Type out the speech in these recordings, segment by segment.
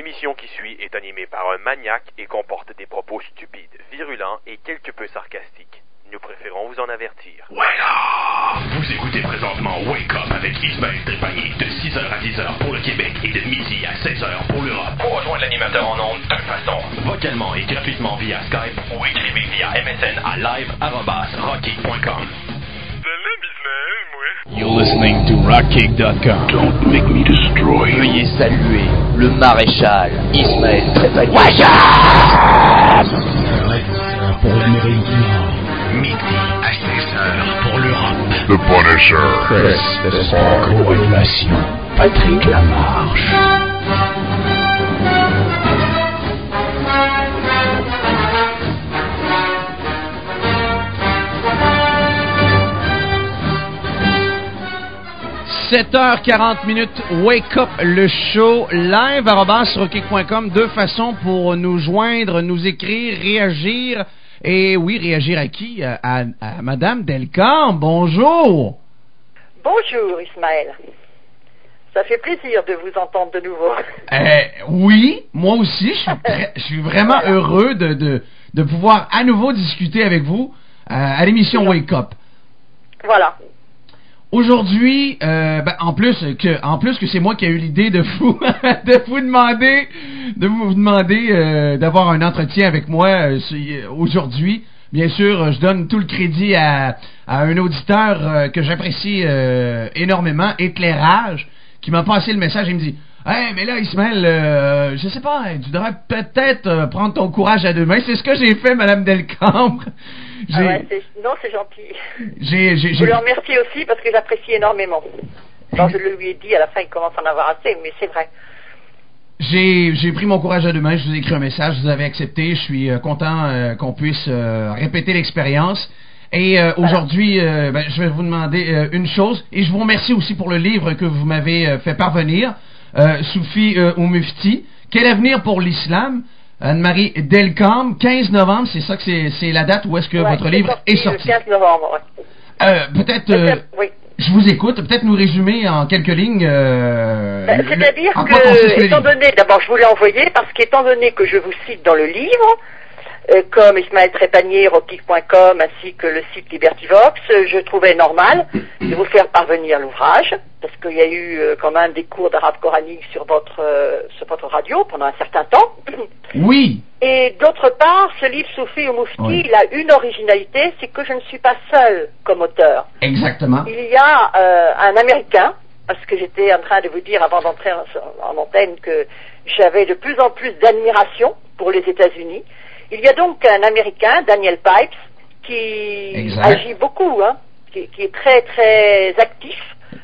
L'émission qui suit est animée par un maniaque et comporte des propos stupides, virulents et quelque peu sarcastiques. Nous préférons vous en avertir. Voilà! Vous écoutez présentement Wake Up avec Ismaël Trépanier de 6h à 10h pour le Québec et de midi à 16h pour l'Europe. Pour rejoindre l'animateur en ondes, deux façons. Vocalement et gratuitement via Skype ou écrivez via MSN à live@rockkick.com. You're listening to rockkick.com. Don't make me destroy you. Veuillez saluer le maréchal Ismaël Trépanier. Pour l'Amérique du Nord. Midi à 16h pour l'Europe. The Punisher. Chris de son co-animation. Patrick Lamarche. « 7h40, Wake Up, le show, live, @rockkick.com. Deux façons pour nous joindre, nous écrire, réagir. Et oui, réagir à qui? À Madame Delcambre. Bonjour! Bonjour, Ismaël. Ça fait plaisir de vous entendre de nouveau. Oui, moi aussi, je suis vraiment heureux de pouvoir à nouveau discuter avec vous à l'émission Wake Up. Voilà. Aujourd'hui, en plus que c'est moi qui ai eu l'idée de vous demander d'avoir un entretien avec moi aujourd'hui. Bien sûr, je donne tout le crédit à un auditeur que j'apprécie énormément, Éclairage, qui m'a passé le message et me dit: hey, mais là, Ismaël, je sais pas, tu devrais peut-être prendre ton courage à deux mains. C'est ce que j'ai fait, Madame Delcambre. C'est gentil. Je le remercie aussi parce que j'apprécie énormément. Alors je lui ai dit à la fin, il commence à en avoir assez, mais c'est vrai. J'ai pris mon courage à deux mains, je vous ai écrit un message, vous avez accepté, je suis content qu'on puisse répéter l'expérience. Et aujourd'hui, je vais vous demander une chose, et je vous remercie aussi pour le livre que vous m'avez fait parvenir, Soufi au Mufti, Quel avenir pour l'islam? Anne-Marie Delcambre, 15 novembre, c'est ça que c'est la date où est-ce que votre livre est sorti. Le 15 novembre, peut-être, oui. Je vous écoute, peut-être nous résumer en quelques lignes. C'est-à-dire que, étant donné, d'abord je vous l'ai envoyé, parce qu'étant donné que je vous cite dans le livre, comme Ismaël Trépanier, rockkick.com, ainsi que le site Libertyvox, je trouvais normal de vous faire parvenir l'ouvrage, parce qu'il y a eu quand même des cours d'arabe coranique sur votre radio pendant un certain temps. Oui. Et d'autre part, ce livre Soufi au Mufti, oui, il a une originalité, c'est que je ne suis pas seul comme auteur. Exactement. Il y a un Américain, parce que j'étais en train de vous dire avant d'entrer en antenne que j'avais de plus en plus d'admiration pour les États-Unis. Il y a donc un Américain, Daniel Pipes, qui agit beaucoup, qui est très très actif,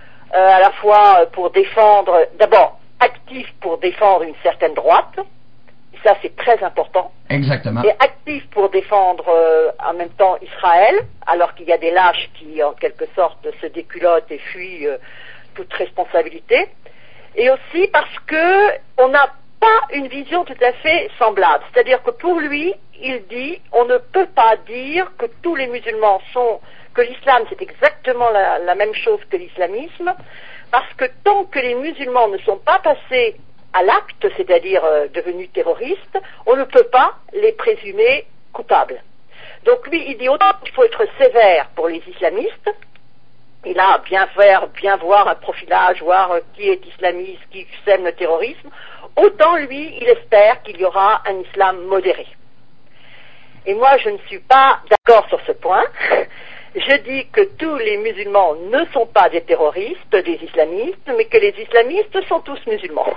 à la fois pour défendre, d'abord actif pour défendre une certaine droite, et ça c'est très important. Exactement. Et actif pour défendre en même temps Israël, alors qu'il y a des lâches qui en quelque sorte se déculottent et fuient toute responsabilité. Et aussi parce que on n'a pas une vision tout à fait semblable. C'est-à-dire que pour lui, il dit, on ne peut pas dire que tous les musulmans que l'islam c'est exactement la même chose que l'islamisme, parce que tant que les musulmans ne sont pas passés à l'acte, c'est-à-dire devenus terroristes, on ne peut pas les présumer coupables. Donc lui, il dit autant qu'il faut être sévère pour les islamistes, il a bien voir un profilage, voir qui est islamiste, qui sème le terrorisme, autant lui, il espère qu'il y aura un islam modéré. Et moi, je ne suis pas d'accord sur ce point. Je dis que tous les musulmans ne sont pas des terroristes, des islamistes, mais que les islamistes sont tous musulmans.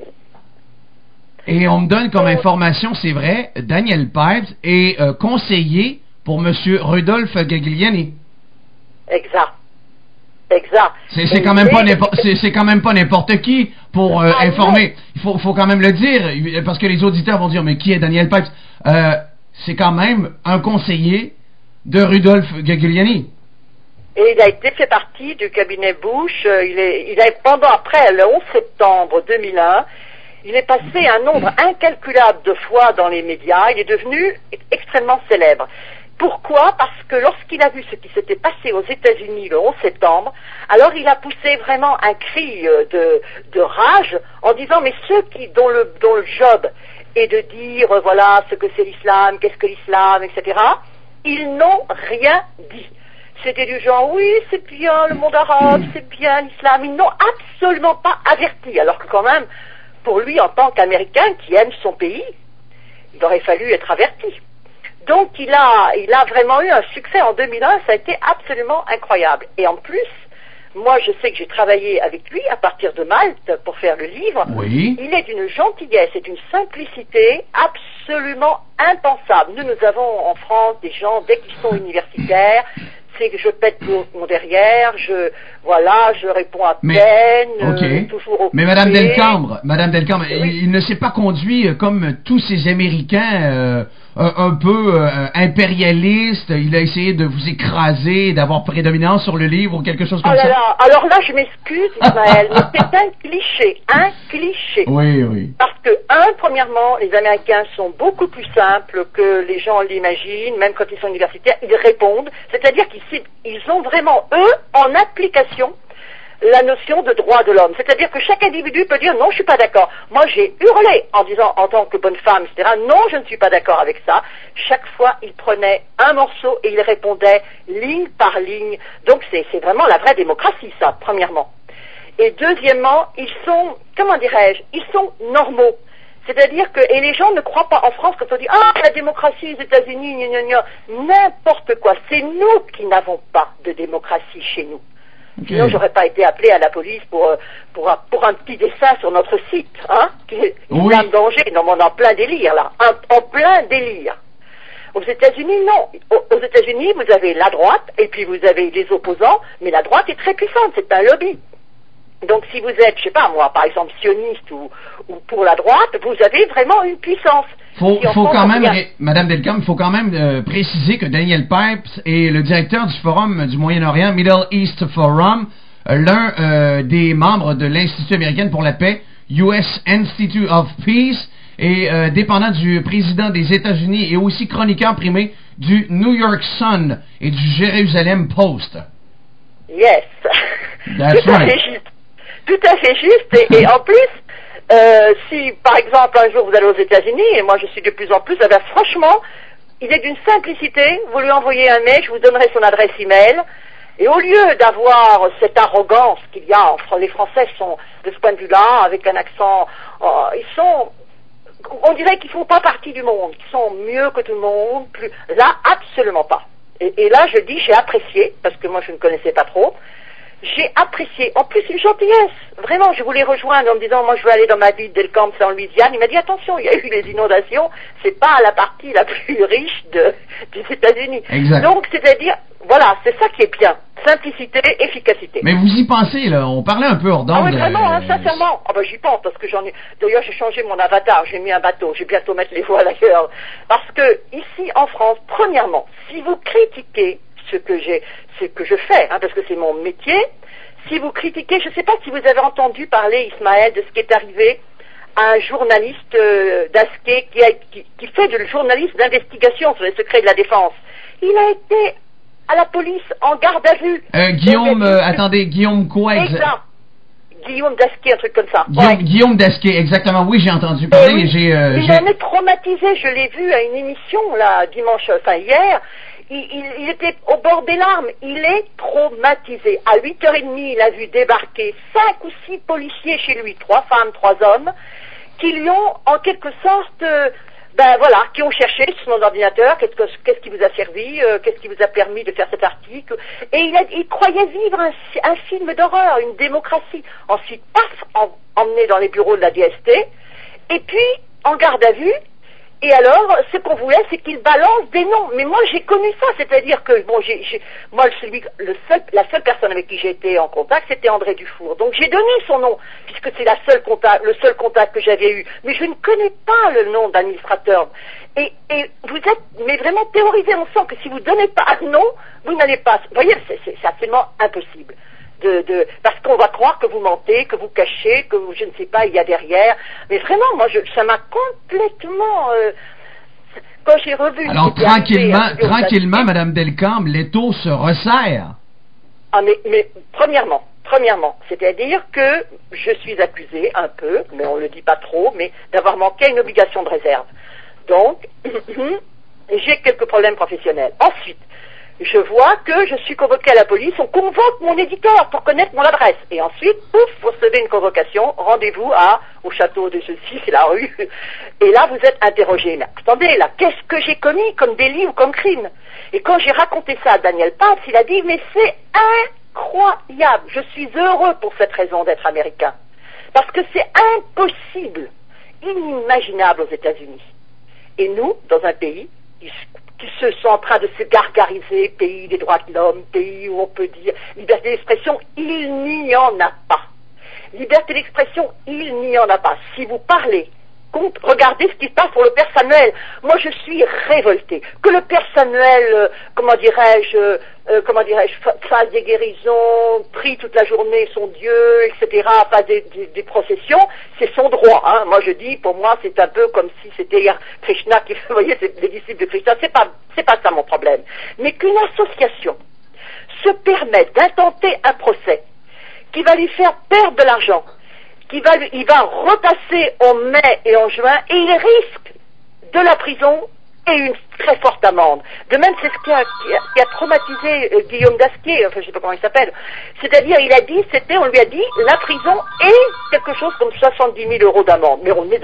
Et on me donne comme information, c'est vrai, Daniel Pipes est conseiller pour Monsieur Rudolph Giuliani. Exact. C'est quand même pas n'importe qui pour informer. Il faut quand même le dire, parce que les auditeurs vont dire, mais qui est Daniel Pipes? C'est quand même un conseiller de Rudolph Giuliani. Et il a été fait partie du cabinet Bush. Après le 11 septembre 2001, il est passé un nombre incalculable de fois dans les médias. Il est devenu extrêmement célèbre. Pourquoi? Parce que lorsqu'il a vu ce qui s'était passé aux États-Unis le 11 septembre, alors il a poussé vraiment un cri de rage en disant mais ceux dont le job est de dire voilà ce que c'est l'islam, qu'est-ce que l'islam, etc., ils n'ont rien dit. C'était du genre oui c'est bien le monde arabe, c'est bien l'islam, ils n'ont absolument pas averti, alors que quand même pour lui en tant qu'Américain qui aime son pays, il aurait fallu être averti. Donc il a vraiment eu un succès en 2001, ça a été absolument incroyable. Et en plus, moi je sais que j'ai travaillé avec lui à partir de Malte pour faire le livre. Oui. Il est d'une gentillesse et d'une simplicité absolument impensable. Nous avons en France des gens, dès qu'ils sont universitaires, c'est que je pète mon derrière, je réponds à peine, toujours au Mais Madame Delcambre, oui. il ne s'est pas conduit comme tous ces Américains un peu impérialistes. Il a essayé de vous écraser, d'avoir prédominance sur le livre ou quelque chose comme ça. Alors là, je m'excuse, Ismaël, mais c'est un cliché. Oui. Parce que, premièrement, les Américains sont beaucoup plus simples que les gens l'imaginent, même quand ils sont universitaires, ils répondent, c'est-à-dire qu'ils ont vraiment, eux, en application, la notion de droit de l'homme. C'est-à-dire que chaque individu peut dire non, je suis pas d'accord. Moi, j'ai hurlé en disant, en tant que bonne femme, etc., non, je ne suis pas d'accord avec ça. Chaque fois, il prenait un morceau et il répondait ligne par ligne. Donc, c'est vraiment la vraie démocratie, ça, premièrement. Et deuxièmement, ils sont, ils sont normaux. C'est-à-dire que, et les gens ne croient pas en France quand on dit, la démocratie, les États-Unis, n'importe quoi. C'est nous qui n'avons pas de démocratie chez nous. Okay. Sinon, j'aurais pas été appelé à la police pour un petit dessin sur notre site, qui est un danger. Non, mais on est en plein délire, là. En plein délire. Aux États-Unis, non. Aux États-Unis, vous avez la droite, et puis vous avez les opposants, mais la droite est très puissante, c'est un lobby. Donc si vous êtes, je sais pas moi, par exemple sioniste ou pour la droite, vous avez vraiment une puissance. Faut quand même, Madame Delcambre, il faut quand même préciser que Daniel Pipes est le directeur du Forum du Moyen-Orient, Middle East Forum, l'un des membres de l'Institut américain pour la paix, US Institute of Peace, et dépendant du président des États-Unis et aussi chroniqueur primé du New York Sun et du Jerusalem Post. Yes. That's right. Tout à fait juste, et en plus, si par exemple un jour vous allez aux États-Unis, et moi je suis de plus en plus, franchement, il est d'une simplicité, vous lui envoyez un mail, je vous donnerai son adresse email, et au lieu d'avoir cette arrogance qu'il y a, les Français sont, de ce point de vue-là, avec un accent, on dirait qu'ils font pas partie du monde, qu'ils sont mieux que tout le monde, là, absolument pas. Et là, je dis, j'ai apprécié, parce que moi je ne connaissais pas trop, j'ai apprécié. En plus, une gentillesse. Vraiment, je voulais rejoindre en me disant, moi, je veux aller dans ma ville d'Elcamp, c'est en Louisiane. Il m'a dit, attention, il y a eu les inondations. C'est pas la partie la plus riche des États-Unis. Exact. Donc, c'est-à-dire, voilà, c'est ça qui est bien. Simplicité, efficacité. Mais vous y pensez, là. On parlait un peu hors d'onde. Ah oui, vraiment, sincèrement. j'y pense, parce que d'ailleurs, j'ai changé mon avatar. J'ai mis un bateau. Je vais bientôt mettre les voiles ailleurs. Parce que, ici, en France, premièrement, si vous critiquez ce que je fais, parce que c'est mon métier. Si vous critiquez, je ne sais pas si vous avez entendu parler, Ismaël, de ce qui est arrivé à un journaliste d'Asquet qui fait du journalisme d'investigation sur les secrets de la défense. Il a été à la police en garde à vue. Guillaume quoi exact. Guillaume Dasquet, un truc comme ça. Guillaume Dasquet, exactement. Oui, j'ai entendu parler. Oui. Il en est traumatisé. Je l'ai vu à une émission là hier. Il était au bord des larmes. Il est traumatisé. À 8h30, il a vu débarquer 5 ou 6 policiers chez lui, 3 femmes, 3 hommes, qui lui ont, en quelque sorte, qui ont cherché sur son ordinateur, qu'est-ce qui vous a servi, qu'est-ce qui vous a permis de faire cet article. Et il croyait vivre un film d'horreur, une démocratie. Ensuite, paf, emmené dans les bureaux de la DST, et puis, en garde à vue. Et alors, ce qu'on voulait, c'est qu'il balance des noms. Mais moi, j'ai connu ça, c'est-à-dire que, la seule personne avec qui j'ai été en contact, c'était André Dufour. Donc, j'ai donné son nom, puisque c'est le seul contact que j'avais eu. Mais je ne connais pas le nom d'administrateur. Et vous êtes, vraiment terrorisé. On sent que si vous ne donnez pas un nom, vous n'allez pas. Vous voyez, c'est absolument impossible. Parce qu'on va croire que vous mentez, que vous cachez, que je ne sais pas, il y a derrière. Mais vraiment, moi, ça m'a complètement... quand j'ai revu... Alors, tranquillement, Madame Delcambre, l'étau se resserre. Ah, mais premièrement, c'est-à-dire que je suis accusé un peu, mais on ne le dit pas trop, mais d'avoir manqué à une obligation de réserve. Donc, j'ai quelques problèmes professionnels. Ensuite, je vois que je suis convoqué à la police, on convoque mon éditeur pour connaître mon adresse. Et ensuite, pouf, vous recevez une convocation, rendez-vous au château de ceci, c'est la rue. Et là, vous êtes interrogé. Mais attendez, là, qu'est-ce que j'ai commis comme délit ou comme crime? Et quand j'ai raconté ça à Daniel Pabst, il a dit, mais c'est incroyable, je suis heureux pour cette raison d'être américain. Parce que c'est impossible, inimaginable aux États-Unis. Et nous, dans un pays qui se sont en train de se gargariser, pays des droits de l'homme, pays où on peut dire liberté d'expression, il n'y en a pas. Liberté d'expression, il n'y en a pas. Si vous parlez, regardez ce qui se passe pour le Père Samuel. Moi, je suis révoltée. Que le Père Samuel, fasse des guérisons, prie toute la journée son Dieu, etc., fasse des processions, c'est son droit. Hein. Moi, je dis, pour moi, c'est un peu comme si c'était Krishna qui, vous voyez, c'est les disciples de Krishna. C'est pas ça mon problème. Mais qu'une association se permette d'intenter un procès qui va lui faire perdre de l'argent, il va repasser en mai et en juin, et il risque de la prison et une très forte amende. De même, c'est ce qui a traumatisé Guillaume Dasquier, enfin je sais pas comment il s'appelle. C'est-à-dire, on lui a dit, la prison et quelque chose comme 70 000 euros d'amende. Mais on est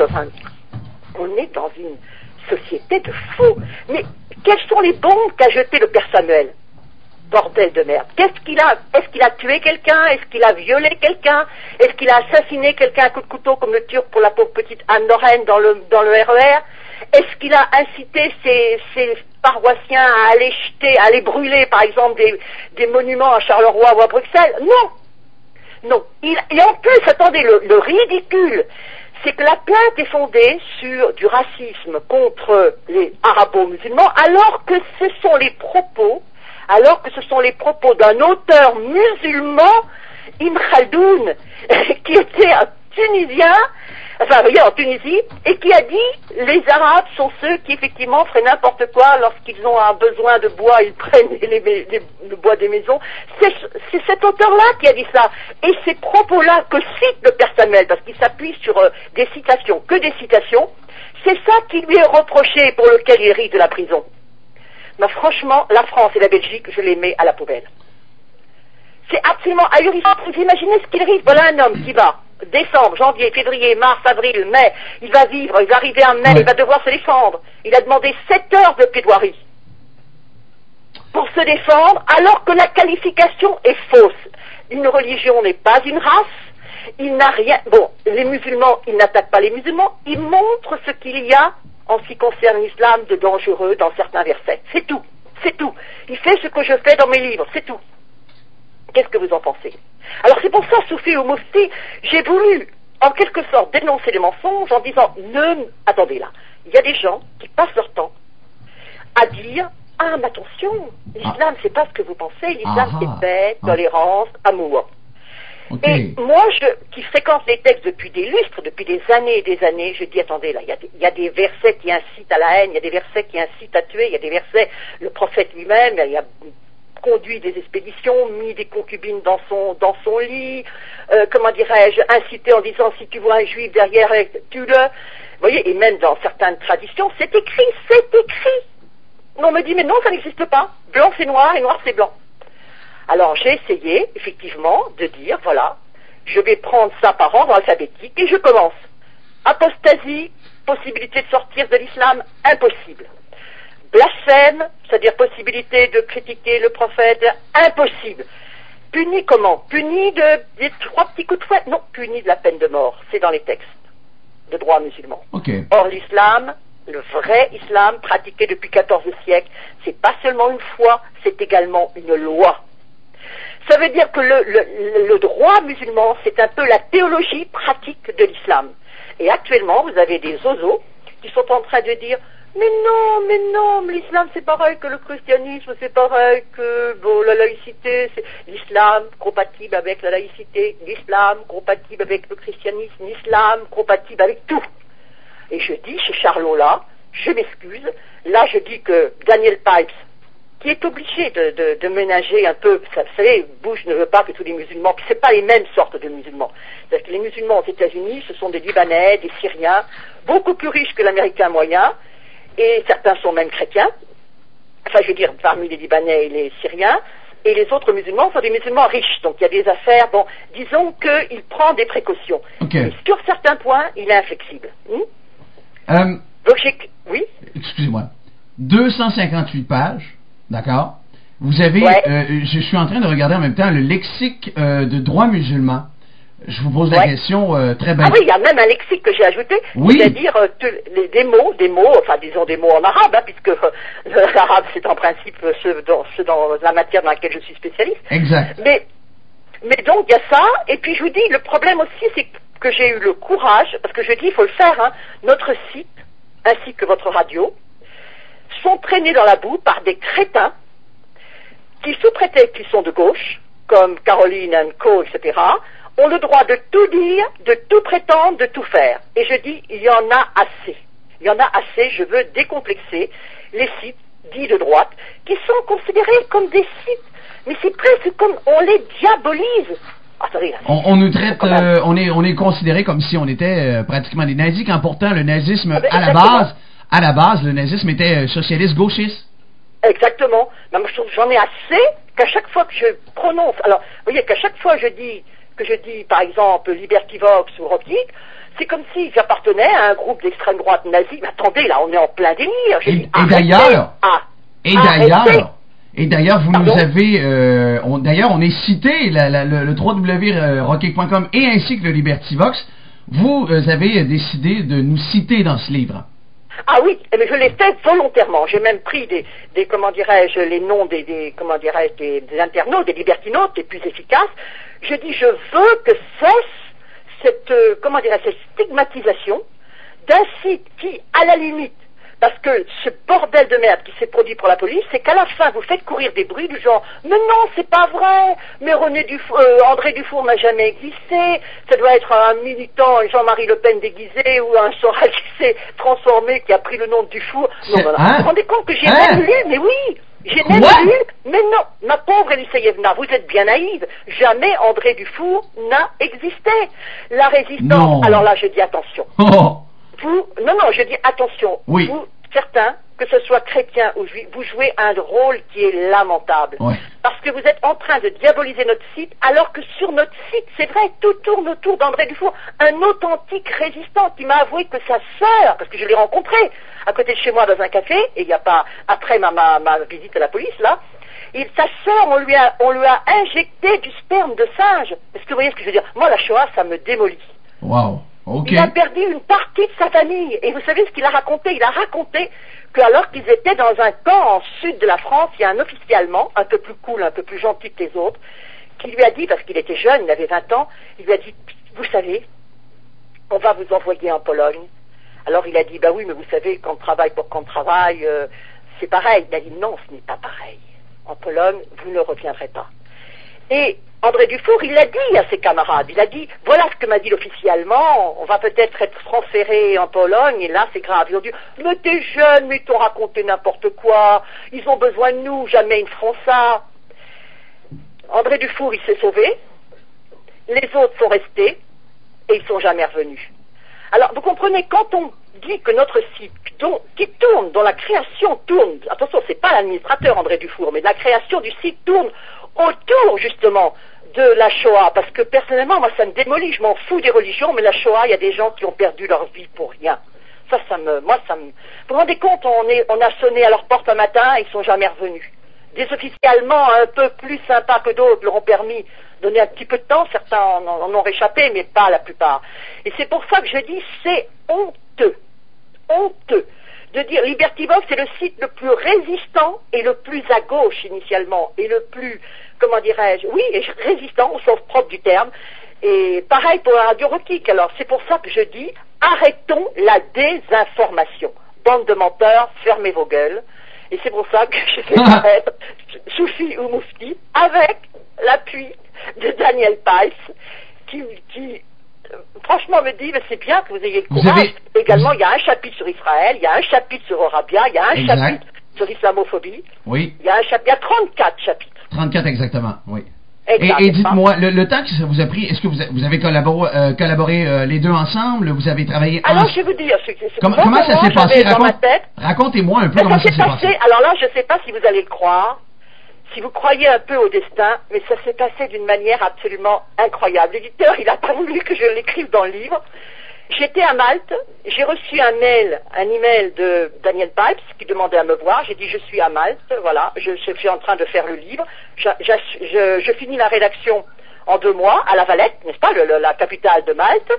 dans une société de fous. Mais quelles sont les bombes qu'a jeté le Père Samuel? Bordel de merde. Est-ce qu'il a tué quelqu'un? Est-ce qu'il a violé quelqu'un? Est-ce qu'il a assassiné quelqu'un à coup de couteau comme le Turc pour la pauvre petite Anne Lorraine dans le RER? Est-ce qu'il a incité ses paroissiens à aller brûler, par exemple, des monuments à Charleroi ou à Bruxelles? Non. Et en plus, attendez, le ridicule, c'est que la plainte est fondée sur du racisme contre les arabo-musulmans, alors que ce sont les propos d'un auteur musulman, Ibn Khaldoun, qui était un Tunisien, en Tunisie, et qui a dit, les Arabes sont ceux qui effectivement feraient n'importe quoi lorsqu'ils ont un besoin de bois, ils prennent le bois des maisons. C'est cet auteur-là qui a dit ça. Et ces propos-là que cite le Père Samuel, parce qu'il s'appuie sur des citations, c'est ça qui lui est reproché, pour lequel il rit de la prison. Mais franchement, la France et la Belgique, je les mets à la poubelle. C'est absolument ahurissant. Vous imaginez ce qu'il risque. Voilà un homme qui va, décembre, janvier, février, mars, avril, mai, il va arriver en mai, il va devoir se défendre. Il a demandé 7 heures de plaidoirie pour se défendre, alors que la qualification est fausse. Une religion n'est pas une race, il n'a rien... Bon, les musulmans, ils n'attaquent pas les musulmans, ils montrent ce qu'il y a en ce qui concerne l'islam de dangereux dans certains versets. C'est tout. Il fait ce que je fais dans mes livres, c'est tout. Qu'est-ce que vous en pensez? Alors c'est pour ça, Soufi ou Mufti, j'ai voulu, en quelque sorte, dénoncer les mensonges en disant, attendez là, il y a des gens qui passent leur temps à dire, ah mais attention, l'islam c'est pas ce que vous pensez, l'islam c'est paix, tolérance, amour. Okay. Et moi, qui fréquente les textes depuis des lustres, depuis des années et des années, je dis, attendez, là, il y a des versets qui incitent à la haine, il y a des versets qui incitent à tuer, il y a des versets, le prophète lui-même, il a conduit des expéditions, mis des concubines dans son lit, incité en disant, si tu vois un juif derrière, tue-le. Vous voyez, et même dans certaines traditions, c'est écrit. On me dit, mais non, ça n'existe pas. Blanc c'est noir et noir c'est blanc. Alors j'ai essayé, effectivement, de dire, voilà, je vais prendre ça par ordre alphabétique et je commence. Apostasie, possibilité de sortir de l'islam, impossible. Blasphème, c'est-à-dire possibilité de critiquer le prophète, impossible. Puni comment? Puni des 3 petits coups de fouet? Non, puni de la peine de mort. C'est dans les textes de droit musulman. Okay. Or l'islam, le vrai islam, pratiqué depuis 14 siècles, c'est pas seulement une foi, c'est également une loi. Ça veut dire que le droit musulman, c'est un peu la théologie pratique de l'islam. Et actuellement, vous avez des zozos qui sont en train de dire mais non, l'islam c'est pareil que le christianisme, c'est pareil que la laïcité, c'est l'islam compatible avec la laïcité, l'islam compatible avec le christianisme, l'islam compatible avec tout. Et je dis chez Charlot là, je m'excuse. Là, je dis que Daniel Pipes, qui est obligé de ménager un peu, vous savez, Bush ne veut pas que tous les musulmans, que c'est pas les mêmes sortes de musulmans. C'est-à-dire que les musulmans aux États-Unis, ce sont des Libanais, des Syriens, beaucoup plus riches que l'Américain moyen, et certains sont même chrétiens. Enfin, je veux dire, parmi les Libanais et les Syriens, et les autres musulmans sont des musulmans riches. Donc, il y a des affaires, bon, disons qu'il prend des précautions. Okay. Mais sur certains points, il est inflexible. Donc, oui? Excusez-moi. 258 pages, d'accord? Vous avez, je suis en train de regarder en même temps le lexique de droit musulman. Je vous pose la question très bête. Ah oui, il y a même un lexique que j'ai ajouté, c'est-à-dire des mots, enfin disons des mots en arabe, hein, puisque l'arabe c'est en principe ce dans la matière dans laquelle je suis spécialiste. Exact. Mais donc il y a ça, et puis je vous dis, le problème aussi c'est que j'ai eu le courage, parce que je dis il faut le faire, hein, notre site, ainsi que votre radio, sont traînés dans la boue par des crétins qui, sous prétexte qu'ils sont de gauche, comme Caroline and Co, etc., ont le droit de tout dire, de tout prétendre, de tout faire. Et je dis, il y en a assez. Il y en a assez, je veux décomplexer les sites dits de droite, qui sont considérés comme des sites. Mais c'est presque comme on les diabolise. Attendez, là, on nous traite, on est considéré comme si on était pratiquement des nazis, quand pourtant le nazisme, à la base, le nazisme était socialiste gauchiste. Exactement. Mais moi, j'en ai assez qu'à chaque fois que je prononce, alors, vous voyez, qu'à chaque fois que je dis, par exemple, Liberty Vox ou Rock Geek, c'est comme si j'appartenais à un groupe d'extrême droite nazie. Mais attendez, là, on est en plein délire. Et d'ailleurs, vous nous avez, on est cité, le www.rockgeek.com et ainsi que le Liberty Vox, vous avez décidé de nous citer dans ce livre. Ah oui, mais je l'ai fait volontairement. J'ai même pris des comment dirais-je, les noms des internautes, des libertinautes les plus efficaces. Je dis, je veux que cesse cette stigmatisation d'un site qui, à la limite, parce que ce bordel de merde qui s'est produit pour la police, c'est qu'à la fin, vous faites courir des bruits du genre « Mais non, c'est pas vrai, mais André Dufour n'a jamais existé, ça doit être un militant Jean-Marie Le Pen déguisé ou un Soral qui s'est transformé, qui a pris le nom de Dufour. » Non, non, non. Vous vous rendez compte que j'ai même lu, mais oui, j'ai même lu, mais non, ma pauvre Elisseïevna, vous êtes bien naïve, jamais André Dufour n'a existé. La résistance, alors là, je dis attention. Je dis attention. Oui. Vous, certains, que ce soit chrétien ou juif, vous jouez un rôle qui est lamentable. Oui. Parce que vous êtes en train de diaboliser notre site, alors que sur notre site, c'est vrai, tout tourne autour d'André Dufour, un authentique résistant qui m'a avoué que sa sœur, parce que je l'ai rencontré à côté de chez moi dans un café, et il n'y a pas, après ma visite à la police, là, sa sœur, on lui a injecté du sperme de singe. Est-ce que vous voyez ce que je veux dire? Moi, la Shoah, ça me démolit. Wow. Okay. Il a perdu une partie de sa famille. Et vous savez ce qu'il a raconté? Il a raconté qu'alors qu'ils étaient dans un camp en sud de la France, il y a un officier allemand, un peu plus cool, un peu plus gentil que les autres, qui lui a dit, parce qu'il était jeune, il avait 20 ans, il lui a dit, vous savez, on va vous envoyer en Pologne. Alors il a dit, bah oui, mais vous savez, quand on travaille pour qu'on travaille, c'est pareil. Il a dit, non, ce n'est pas pareil. En Pologne, vous ne reviendrez pas. Et André Dufour, il l'a dit à ses camarades, il a dit, voilà ce que m'a dit l'officier allemand, on va peut-être être transféré en Pologne, et là c'est grave. Ils ont dit, mais t'es jeune, mais ils t'ont raconté n'importe quoi, ils ont besoin de nous, jamais ils ne feront ça. André Dufour, il s'est sauvé, les autres sont restés, et ils sont jamais revenus. Alors, vous comprenez, quand on dit que notre site, qui tourne, dont la création tourne, attention, c'est pas l'administrateur André Dufour, mais la création du site tourne autour, justement, de la Shoah, parce que personnellement, moi, ça me démolit, je m'en fous des religions, mais la Shoah, il y a des gens qui ont perdu leur vie pour rien. Vous vous rendez compte, on a sonné à leur porte un matin, et ils sont jamais revenus. Des officiers allemands un peu plus sympas que d'autres leur ont permis de donner un petit peu de temps, certains en ont réchappé, mais pas la plupart. Et c'est pour ça que je dis, c'est honteux de dire Liberty Vox, c'est le site le plus résistant et le plus à gauche initialement, et le plus, comment dirais-je, oui, et résistant au sens propre du terme, et pareil pour la radio Rock Geek. Alors c'est pour ça que je dis, arrêtons la désinformation. Bande de menteurs, fermez vos gueules, et c'est pour ça que je fais paraître Soufi ou Moufti avec l'appui de Daniel Pipes, qui franchement, me dit, mais c'est bien que vous ayez le courage. Également, il y a un chapitre sur Israël, il y a un chapitre sur Eurabia, il y a un chapitre sur l'islamophobie. Oui. Il y a 34 chapitres. 34 exactement, oui. Exact, et dites-moi, le temps que ça vous a pris, est-ce que vous avez collaboré les deux ensemble? Vous avez travaillé ensemble? Alors, je vais vous dire, comment ça s'est passé? Racontez-moi un peu comment ça s'est passé. Alors là, je ne sais pas si vous allez le croire, si vous croyez un peu au destin, mais ça s'est passé d'une manière absolument incroyable. L'éditeur, il n'a pas voulu que je l'écrive dans le livre. J'étais à Malte, j'ai reçu un email de Daniel Pipes qui demandait à me voir. J'ai dit je suis à Malte, voilà, je suis en train de faire le livre. Je finis la rédaction en 2 mois à La Valette, n'est-ce pas, la capitale de Malte.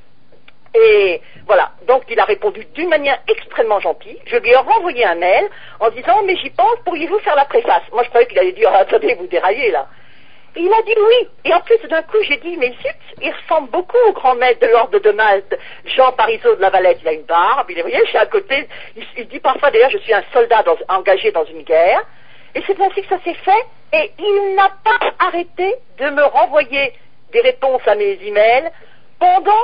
Et voilà, donc il a répondu d'une manière extrêmement gentille. Je lui ai renvoyé un mail en disant mais j'y pense, pourriez-vous faire la préface? Moi je croyais qu'il allait dire attendez, vous déraillez là. Et il a dit oui. Et en plus, d'un coup, j'ai dit, mais zut, il ressemble beaucoup au grand maître de l'ordre de Malte, Jean Parisot de La Valette. Il a une barbe, vous voyez, je suis à côté. Il dit parfois, d'ailleurs, je suis un soldat engagé dans une guerre. Et c'est ainsi que ça s'est fait. Et il n'a pas arrêté de me renvoyer des réponses à mes emails pendant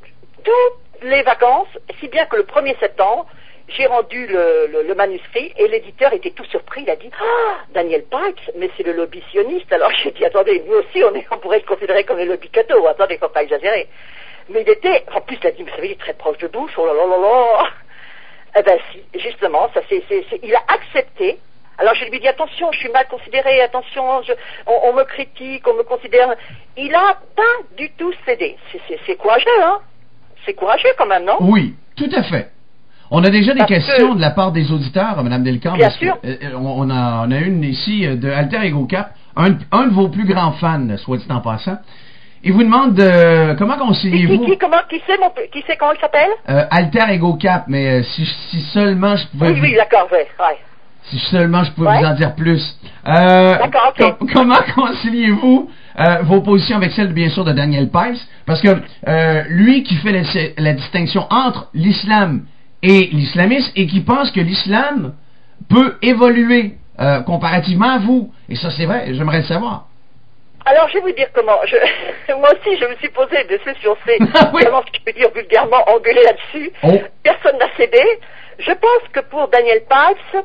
toutes les vacances, si bien que le 1er septembre, j'ai rendu le manuscrit et l'éditeur était tout surpris. Il a dit « Ah, Daniel Pipes, mais c'est le lobby sioniste. » Alors j'ai dit « Attendez, nous aussi, on pourrait le considérer comme le lobby catho. Attendez, il ne faut pas exagérer. » Mais il était, en plus, il a dit « Mais vous savez, il est très proche de Bush. Oh là là là là. » Eh ben si, justement, il a accepté. Alors je lui ai dit « Attention, je suis mal considéré. Attention, on me critique, on me considère. » Il n'a pas du tout cédé. C'est courageux, hein. C'est courageux quand même, non? Oui, tout à fait. On a déjà des questions de la part des auditeurs, Mme Delcambre. Bien sûr. On a une ici de Alter Ego Cap, un de vos plus grands fans, soit dit en passant. Il vous demande comment conciliez-vous... Qui c'est, comment il s'appelle? Alter Ego Cap, mais si seulement je pouvais... Oui, d'accord, ouais. Si seulement je pouvais vous en dire plus. D'accord, ok. Comment conciliez-vous vos positions avec celles, bien sûr, de Daniel Pipes? Parce que lui qui fait la distinction entre l'islam et l'islamisme, et qui pense que l'islam peut évoluer comparativement à vous. Et ça, c'est vrai, j'aimerais le savoir. Alors, je vais vous dire comment. Moi aussi, je me suis posé des questions. C'est oui. vraiment, ce que je peux dire vulgairement, engueuler là-dessus. Oh. Personne n'a cédé. Je pense que pour Daniel Pipes,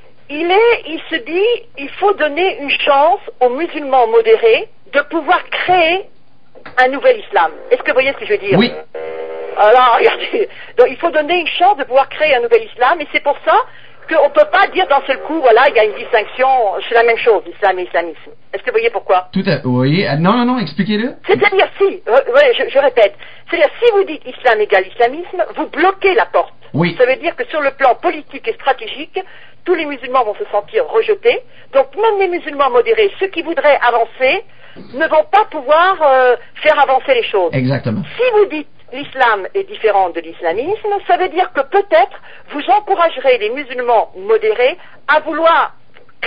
il se dit, il faut donner une chance aux musulmans modérés de pouvoir créer un nouvel islam. Est-ce que vous voyez ce que je veux dire? Oui. Alors, regardez. Donc, il faut donner une chance de pouvoir créer un nouvel islam, et c'est pour ça qu'on ne peut pas dire d'un seul coup, voilà, il y a une distinction, c'est la même chose, islam et islamisme. Est-ce que vous voyez pourquoi? Tout à fait. Oui. Non, expliquez-le. C'est-à-dire si, je répète, c'est-à-dire si vous dites islam égale islamisme, vous bloquez la porte. Oui. Ça veut dire que sur le plan politique et stratégique, tous les musulmans vont se sentir rejetés. Donc même les musulmans modérés, ceux qui voudraient avancer, ne vont pas pouvoir faire avancer les choses. Exactement. Si vous dites l'islam est différent de l'islamisme, ça veut dire que peut-être vous encouragerez les musulmans modérés à vouloir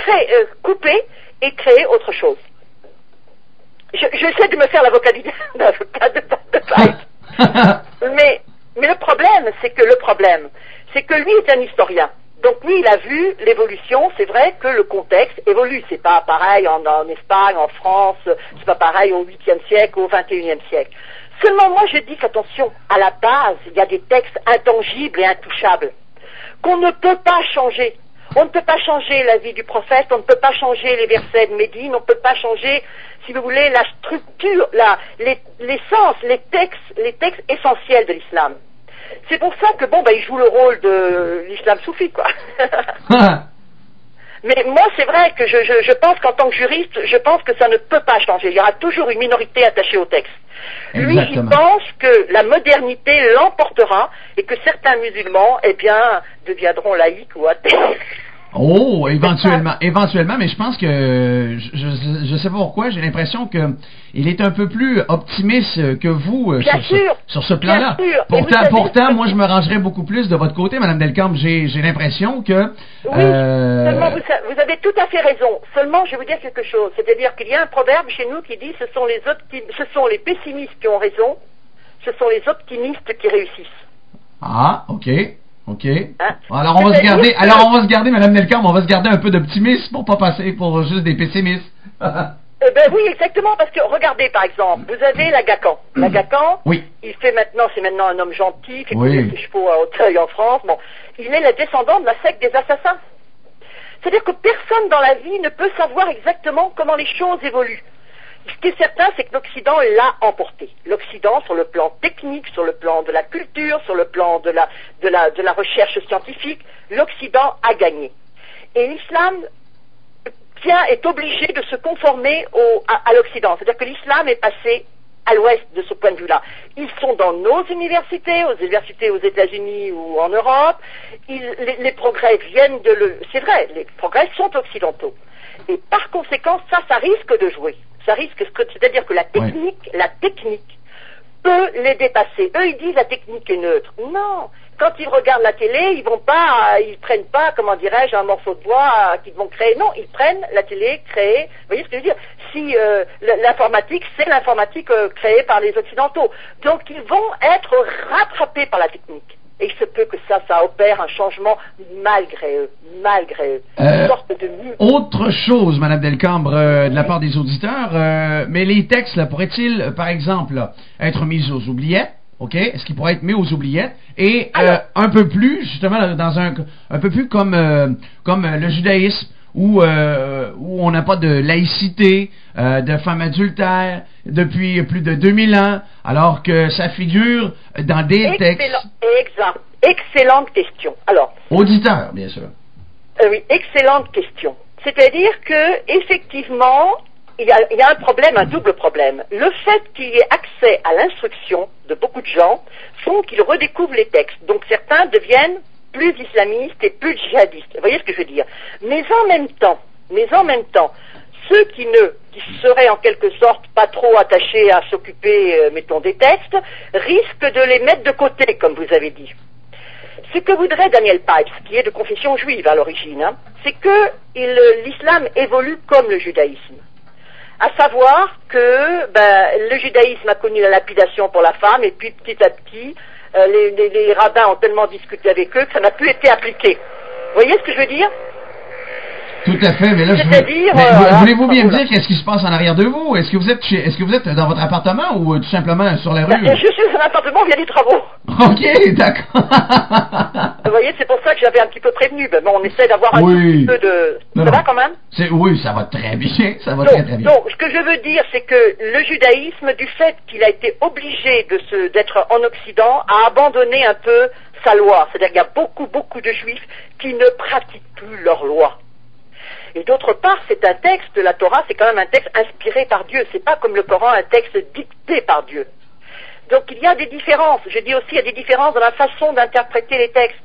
couper et créer autre chose. J'essaie de me faire l'avocat de mais le problème, c'est que lui est un historien. Donc lui, il a vu l'évolution. C'est vrai que le contexte évolue. C'est pas pareil en Espagne, en France. C'est pas pareil au 8e siècle, au 21e siècle. Seulement, moi, je dis qu'attention, à la base, il y a des textes intangibles et intouchables qu'on ne peut pas changer. On ne peut pas changer la vie du prophète, on ne peut pas changer les versets de Médine, on ne peut pas changer, si vous voulez, la structure, l'essence, les textes essentiels de l'islam. C'est pour ça que, il joue le rôle de l'islam soufi, quoi. Mais moi, c'est vrai que je pense qu'en tant que juriste, je pense que ça ne peut pas changer. Il y aura toujours une minorité attachée au texte. Exactement. Lui, il pense que la modernité l'emportera et que certains musulmans, deviendront laïcs ou athées. Oh, éventuellement, mais je pense que je sais pas pourquoi, j'ai l'impression que il est un peu plus optimiste que vous sur ce plan-là. Pourtant, moi je me rangerais beaucoup plus de votre côté, Madame Delcambre. J'ai l'impression que seulement vous avez tout à fait raison. Seulement, je vais vous dire quelque chose, c'est-à-dire qu'il y a un proverbe chez nous qui dit ce sont les pessimistes qui ont raison, ce sont les optimistes qui réussissent. Ah, OK. Hein? Alors on va se garder, Madame Delcambre, on va se garder un peu d'optimisme pour pas passer pour juste des pessimistes. Ben oui, exactement, parce que regardez par exemple, vous avez l'Agacan. L'Agacan, Oui. c'est maintenant un homme gentil, qui Oui. conduit ses chevaux à Hauteuil en France. Bon, il est le descendant de la secte des assassins. C'est-à-dire que personne dans la vie ne peut savoir exactement comment les choses évoluent. Ce qui est certain, c'est que l'Occident l'a emporté. L'Occident, sur le plan technique, sur le plan de la culture, sur le plan de la recherche scientifique, l'Occident a gagné. Et l'islam est obligé de se conformer à l'Occident. C'est-à-dire que l'islam est passé à l'ouest de ce point de vue-là. Ils sont dans nos universités aux États-Unis ou en Europe. Les progrès viennent c'est vrai, les progrès sont occidentaux. Et par conséquent, ça risque de jouer. C'est-à-dire que la technique peut les dépasser. Eux, ils disent la technique est neutre. Non. Quand ils regardent la télé, ils prennent pas, comment dirais-je, un morceau de bois qu'ils vont créer. Non, ils prennent la télé créée. Vous voyez ce que je veux dire? Si l'informatique, c'est l'informatique créée par les Occidentaux. Donc ils vont être rattrapés par la technique. Et il se peut que ça opère un changement malgré eux. Une sorte de Autre chose, Madame Delcambre, de la part des auditeurs, mais les textes, là, pourraient-ils, par exemple, là, être mis aux oubliettes? OK? Est-ce qu'il pourrait être mis aux oubliettes? Et un peu plus, justement, un peu plus comme le judaïsme, où on n'a pas de laïcité, de femmes adultères depuis plus de 2000 ans, alors que ça figure dans des textes. Exact. Excellente question. Alors. Auditeurs, bien sûr. Oui, excellente question. C'est-à-dire que, effectivement, il y a un problème, un double problème. Le fait qu'il y ait accès à l'instruction de beaucoup de gens font qu'ils redécouvrent les textes. Donc certains deviennent plus islamistes et plus djihadistes. Vous voyez ce que je veux dire? Mais en même temps, ceux qui seraient en quelque sorte pas trop attachés à s'occuper, mettons, des textes, risquent de les mettre de côté, comme vous avez dit. Ce que voudrait Daniel Pipes, qui est de confession juive à l'origine, c'est que l'islam évolue comme le judaïsme. À savoir que le judaïsme a connu la lapidation pour la femme, et puis petit à petit, les rabbins ont tellement discuté avec eux que ça n'a plus été appliqué. Vous voyez ce que je veux dire? Tout à fait, mais là, voulez-vous bien me dire qu'est-ce qui se passe en arrière de vous? Est-ce que vous êtes dans votre appartement ou tout simplement sur la rue? Je suis dans un appartement, il y a des travaux. OK, d'accord. Vous voyez, c'est pour ça que j'avais un petit peu prévenu. Ben bon, on essaie d'avoir un petit peu de... Ça va quand même? Oui, ça va très bien. Ça va très bien. Donc, ce que je veux dire, c'est que le judaïsme, du fait qu'il a été obligé d'être en Occident, a abandonné un peu sa loi. C'est-à-dire qu'il y a beaucoup de juifs qui ne pratiquent plus leur loi. Et d'autre part, c'est un texte, la Torah, c'est quand même un texte inspiré par Dieu. C'est pas comme le Coran, un texte dicté par Dieu. Donc il y a des différences. Je dis aussi, il y a des différences dans la façon d'interpréter les textes.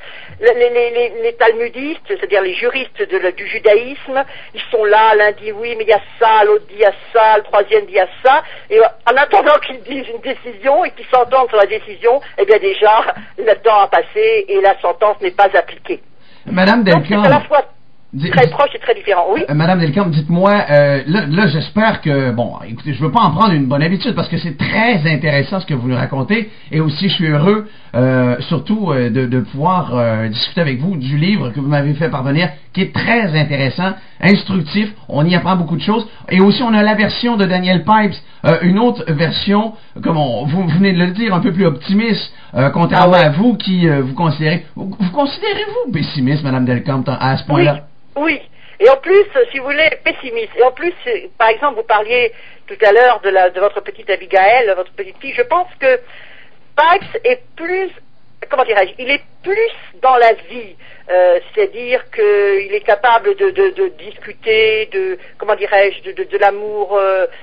Les talmudistes, c'est-à-dire les juristes du judaïsme, ils sont là, l'un dit oui, mais il y a ça, l'autre dit il y a ça, le troisième dit il y a ça. Et en attendant qu'ils disent une décision et qu'ils s'entendent sur la décision, eh bien déjà, le temps a passé et la sentence n'est pas appliquée. Madame Delcambre. Donc c'est à la fois très proche et très différent, oui. Madame Delcambre, dites-moi, là j'espère que, bon, écoutez, je veux pas en prendre une bonne habitude parce que c'est très intéressant ce que vous nous racontez et aussi je suis heureux, surtout de pouvoir discuter avec vous du livre que vous m'avez fait parvenir, qui est très intéressant, instructif, on y apprend beaucoup de choses et aussi on a la version de Daniel Pipes, une autre version, comme vous venez de le dire, un peu plus optimiste, contrairement à vous qui vous considérez-vous pessimiste, Madame Delcambre, à ce point-là? Oui, et en plus, si vous voulez, pessimiste. Et en plus, par exemple, vous parliez tout à l'heure de votre petite Abigail, votre petite fille. Je pense que Pipes est plus, comment dirais-je, il est plus dans la vie. C'est-à-dire qu'il est capable de discuter, comment dirais-je, de l'amour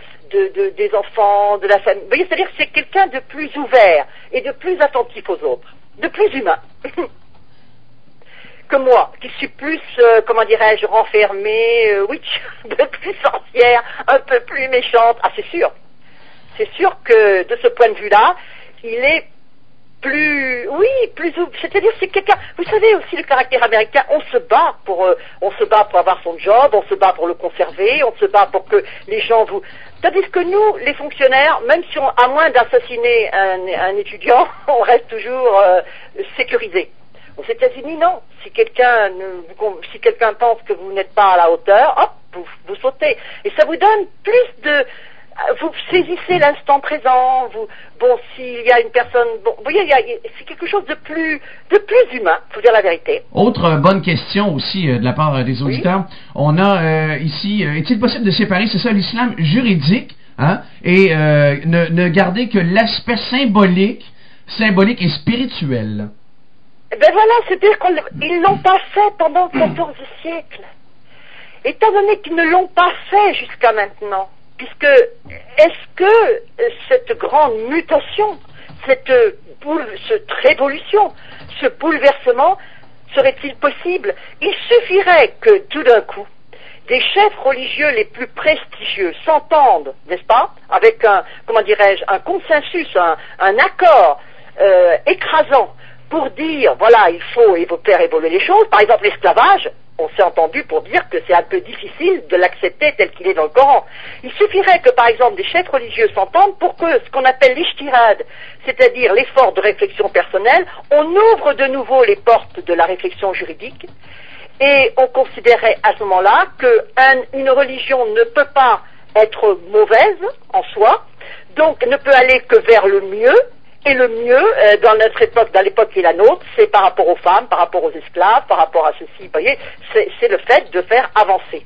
des enfants, de la famille. Vous voyez, c'est-à-dire que c'est quelqu'un de plus ouvert et de plus attentif aux autres, de plus humain. Que moi, qui suis plus, comment dirais-je, renfermée, un peu plus sorcière, un peu plus méchante. Ah, c'est sûr. C'est sûr que, de ce point de vue-là, il est plus, c'est-à-dire c'est quelqu'un, vous savez aussi le caractère américain, on se bat pour avoir son job, on se bat pour le conserver, on se bat pour que les gens vous... Tandis que nous, les fonctionnaires, même si à moins d'assassiner un étudiant, on reste toujours sécurisé. Aux États-Unis, non. Si quelqu'un pense que vous n'êtes pas à la hauteur, hop, vous sautez. Et ça vous donne plus de... Vous saisissez l'instant présent, s'il y a une personne... Bon, vous voyez, c'est quelque chose de plus humain, faut dire la vérité. Autre bonne question aussi de la part des auditeurs. Oui. On a ici, est-il possible de séparer, c'est ça, l'islam juridique, hein, et ne garder que l'aspect symbolique et spirituel? Ben voilà, c'est-à-dire qu'ils l'ont pas fait pendant 14 siècles. Étant donné qu'ils ne l'ont pas fait jusqu'à maintenant, puisque est-ce que cette grande mutation, cette révolution, ce bouleversement, serait-il possible? Il suffirait que tout d'un coup, des chefs religieux les plus prestigieux s'entendent, n'est-ce pas, avec un consensus, un accord écrasant pour dire, voilà, il faut faire évoluer les choses. Par exemple, l'esclavage, on s'est entendu pour dire que c'est un peu difficile de l'accepter tel qu'il est dans le Coran. Il suffirait que, par exemple, des chefs religieux s'entendent pour que ce qu'on appelle l'ishtirad, c'est-à-dire l'effort de réflexion personnelle, on ouvre de nouveau les portes de la réflexion juridique et on considérait à ce moment-là qu'une religion ne peut pas être mauvaise en soi, donc ne peut aller que vers le mieux. Et le mieux, dans notre époque, dans l'époque qui est la nôtre, c'est par rapport aux femmes, par rapport aux esclaves, par rapport à ceci, vous voyez, c'est le fait de faire avancer.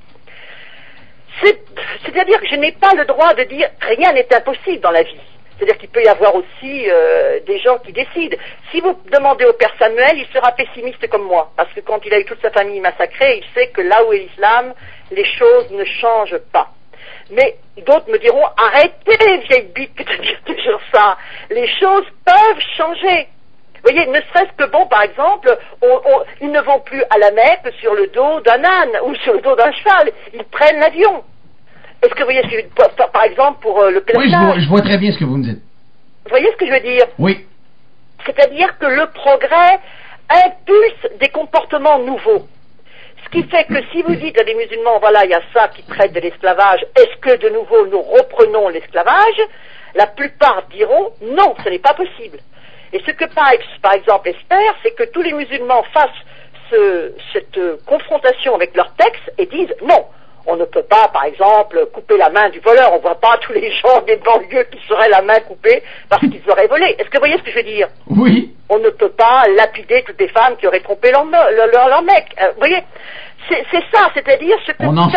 C'est-à-dire que je n'ai pas le droit de dire rien n'est impossible dans la vie. C'est-à-dire qu'il peut y avoir aussi des gens qui décident. Si vous demandez au père Samuel, il sera pessimiste comme moi, parce que quand il a eu toute sa famille massacrée, il sait que là où est l'islam, les choses ne changent pas. Mais d'autres me diront, arrêtez, vieille bite, de dire toujours ça. Les choses peuvent changer. Vous voyez, ne serait-ce que, par exemple, ils ne vont plus à la Mecque sur le dos d'un âne ou sur le dos d'un cheval. Ils prennent l'avion. Est-ce que vous voyez, par exemple, pour le pèlerinage? Oui, je vois très bien ce que vous me dites. Vous voyez ce que je veux dire? Oui. C'est-à-dire que le progrès impulse des comportements nouveaux. Ce qui fait que si vous dites à des musulmans, voilà, il y a ça qui traite de l'esclavage, est-ce que de nouveau nous reprenons l'esclavage? La plupart diront, non, ce n'est pas possible. Et ce que Pipes, par exemple, espère, c'est que tous les musulmans fassent cette confrontation avec leurs textes et disent, non, on ne peut pas, par exemple, couper la main du voleur. On ne voit pas tous les gens des banlieues qui seraient la main coupée parce qu'ils auraient volé. Est-ce que vous voyez ce que je veux dire? Oui. On ne peut pas lapider toutes les femmes qui auraient trompé leur mec. Vous voyez, c'est ça, c'est-à-dire ce que... On n'en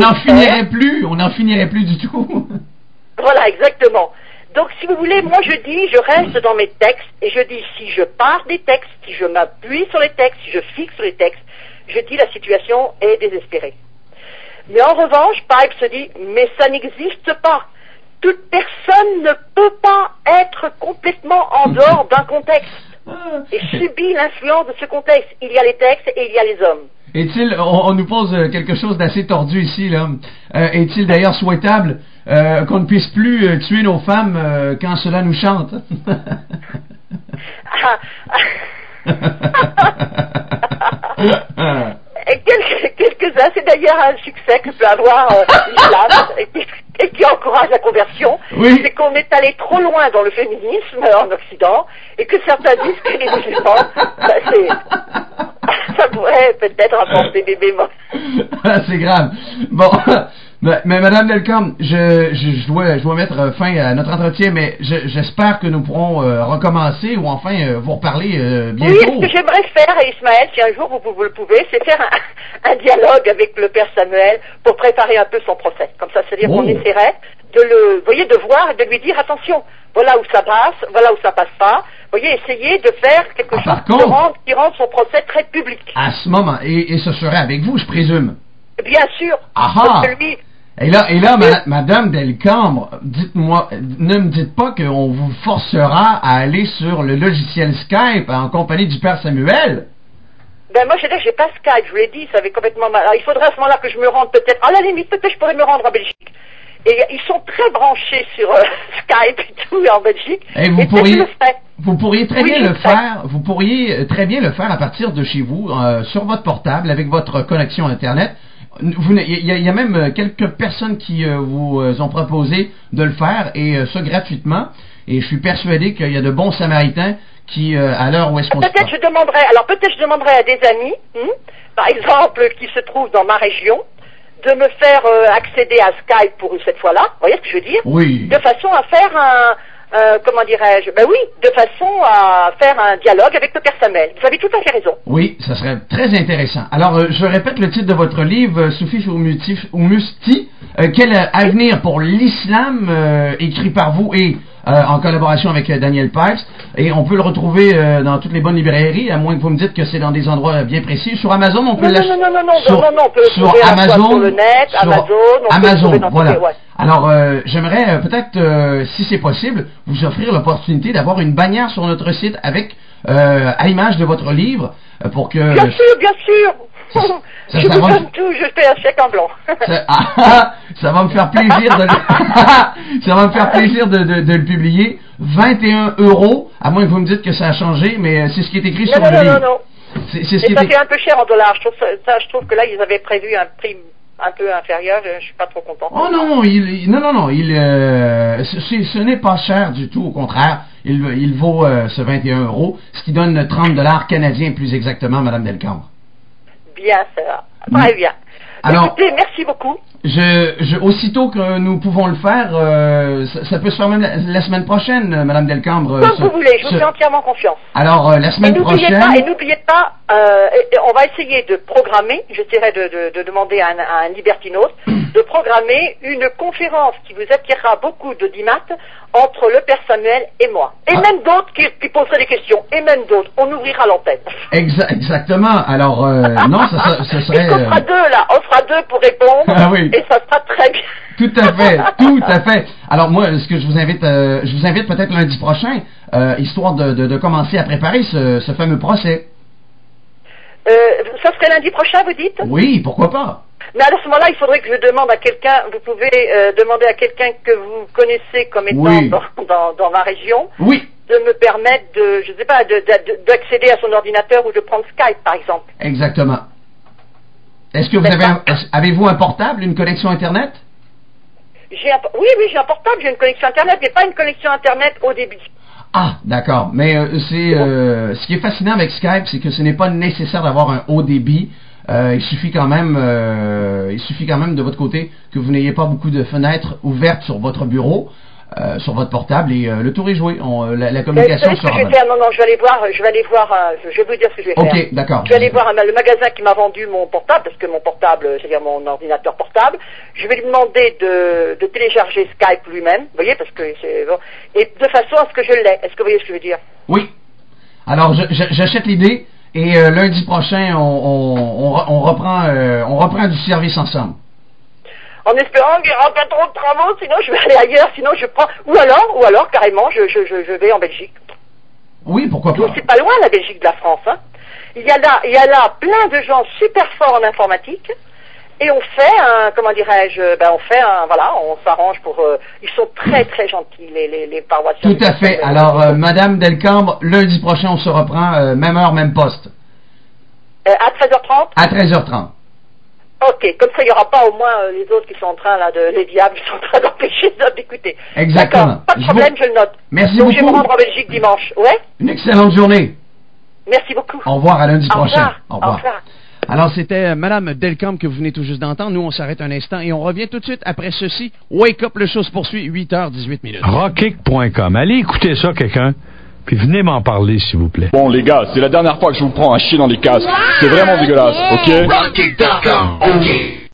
finirait plus du tout. Voilà, exactement. Donc, si vous voulez, moi je reste dans mes textes et je dis, si je pars des textes, si je m'appuie sur les textes, si je fixe sur les textes, je dis la situation est désespérée. Mais en revanche, Pipes se dit, mais ça n'existe pas. Toute personne ne peut pas être complètement en dehors d'un contexte et subit l'influence de ce contexte. Il y a les textes et il y a les hommes. Est-il, on nous pose quelque chose d'assez tordu ici, là. Est-il d'ailleurs souhaitable qu'on ne puisse plus tuer nos femmes quand cela nous chante? Quelques-uns, c'est d'ailleurs un succès que peut avoir l'islam et qui encourage la conversion. Oui. C'est qu'on est allé trop loin dans le féminisme en Occident et que certains disent que les musulmans, ça pourrait peut-être apporter des bémols. C'est grave. Bon, mais Madame Delcambre, je dois mettre fin à notre entretien, mais j'espère que nous pourrons recommencer ou enfin vous reparler bientôt. Oui, ce que j'aimerais faire, Ismaël, si un jour vous le pouvez, c'est faire un dialogue avec le père Samuel pour préparer un peu son procès. Comme ça, c'est-à-dire qu'on essaierait de voir et de lui dire attention, voilà où ça passe, voilà où ça passe pas. Vous voyez, essayer de faire quelque chose qui rende son procès très public. À ce moment, et ce serait avec vous, je présume. Bien sûr. Aha. Et là, Madame Delcambre, dites-moi, ne me dites pas qu'on vous forcera à aller sur le logiciel Skype en compagnie du père Samuel. Ben moi, j'ai pas Skype, je vous l'ai dit, ça avait complètement mal. Alors, il faudrait à ce moment-là que je me rende peut-être, à la limite, peut-être je pourrais me rendre en Belgique. Et ils sont très branchés sur Skype et tout en Belgique. Et vous pourriez très bien le faire. Vous pourriez très bien le faire à partir de chez vous, sur votre portable, avec votre connexion Internet. Il y a même quelques personnes qui vous ont proposé de le faire, et ça gratuitement. Et je suis persuadé qu'il y a de bons Samaritains qui, à l'heure où est-ce qu'on se peut-être je demanderai à des amis, par exemple, qui se trouvent dans ma région, de me faire accéder à Skype pour cette fois-là, vous voyez ce que je veux dire? Oui. De façon à faire comment dirais-je? Ben oui, de façon à faire un dialogue avec le Père Samuel. Vous avez tout à fait raison. Oui, ça serait très intéressant. Alors, je répète le titre de votre livre, Soufif ou Musti, quel avenir pour l'islam, écrit par vous et en collaboration avec Daniel Pipes. Et on peut le retrouver dans toutes les bonnes librairies, à moins que vous me dites que c'est dans des endroits bien précis. Sur Amazon, on peut l'acheter. Non, on peut le trouver à la fois sur le net, Amazon, voilà. Alors, j'aimerais peut-être, si c'est possible, vous offrir l'opportunité d'avoir une bannière sur notre site avec à l'image de votre livre pour que... Bien sûr. Je vous donne tout, je fais un chèque en blanc. Ça va me faire plaisir ça va me faire plaisir de le publier. 21 €, à moins que vous me dites que ça a changé, mais c'est ce qui est écrit sur le livre. Non. C'est ce qui fait un peu cher en dollars. Je trouve que là, ils avaient prévu un prix un peu inférieur. Je suis pas trop content. Oh non, ce n'est pas cher du tout. Au contraire, il vaut ce 21 €, ce qui donne 30 $ canadiens plus exactement, Madame Delcambre. Bien, ça. Très bien. Alors, écoutez, merci beaucoup. Aussitôt que nous pouvons le faire, ça peut se faire même la semaine prochaine, Madame Delcambre. Comme vous voulez, je vous fais entièrement confiance. Alors, la semaine prochaine... Et n'oubliez pas, on va essayer de programmer, j'essaierai de demander à un libertinos, de programmer une conférence qui vous attirera beaucoup d'audimat entre le Père Samuel et moi. Et même d'autres qui poseraient des questions. Et même d'autres. On ouvrira l'antenne. Exactement. Alors, non, ça serait... Et on sera deux, là. On sera deux pour répondre. Ah oui. Et ça sera très bien. Tout à fait. Alors, moi, ce que je vous invite peut-être lundi prochain, histoire de commencer à préparer ce fameux procès. Ça serait lundi prochain, vous dites? Oui, pourquoi pas? Mais à ce moment-là, il faudrait que je demande à quelqu'un, vous pouvez demander à quelqu'un que vous connaissez comme étant dans ma région, de me permettre je sais pas, d'accéder à son ordinateur ou de prendre Skype, par exemple. Exactement. Est-ce que vous avez-vous un portable, une connexion Internet? Oui, j'ai un portable, j'ai une connexion Internet, mais pas une connexion Internet haut débit. Ah, d'accord. Mais ce qui est fascinant avec Skype, c'est que ce n'est pas nécessaire d'avoir un haut débit. Il suffit quand même de votre côté que vous n'ayez pas beaucoup de fenêtres ouvertes sur votre bureau, sur votre portable, et le tour est joué. La communication sera bonne. Non, je vais aller voir, je vais vous dire ce que je vais faire. Ok, d'accord. Je vais aller voir le magasin qui m'a vendu mon portable, parce que mon portable, c'est-à-dire mon ordinateur portable, je vais lui demander de télécharger Skype lui-même, vous voyez, parce que c'est bon, et de façon à ce que je l'ai. Est-ce que vous voyez ce que je veux dire? Oui. Alors, j'achète l'idée. Et lundi prochain, on reprend du service ensemble. En espérant qu'il n'y aura pas trop de travaux, sinon je vais aller ailleurs, sinon je prends... Ou alors carrément, je vais en Belgique. Oui, pourquoi pas. C'est pas loin la Belgique de la France. Hein. Il y a là plein de gens super forts en informatique. Et on fait on s'arrange pour... ils sont très très gentils, les paroissiens. Tout à fait. Alors, Madame Delcambre, lundi prochain, on se reprend, même heure, même poste. À 13h30 À 13h30. Ok, comme ça, il n'y aura pas au moins les autres qui sont en train, les diables qui sont en train d'empêcher d'écouter. Exactement. D'accord, pas de problème, je le note. Merci beaucoup. Donc, je vais me rendre en Belgique dimanche, ouais? Une excellente journée. Merci beaucoup. Au revoir, à lundi prochain. Au revoir. Alors, c'était Madame Delcambre que vous venez tout juste d'entendre. Nous, on s'arrête un instant et on revient tout de suite après ceci. Wake Up, le show se poursuit, 8h18. Rockkick.com. Allez écouter ça, quelqu'un, puis venez m'en parler, s'il vous plaît. Bon, les gars, c'est la dernière fois que je vous prends un chien dans les casques. C'est vraiment dégueulasse, ok? Rockkick.com, ok.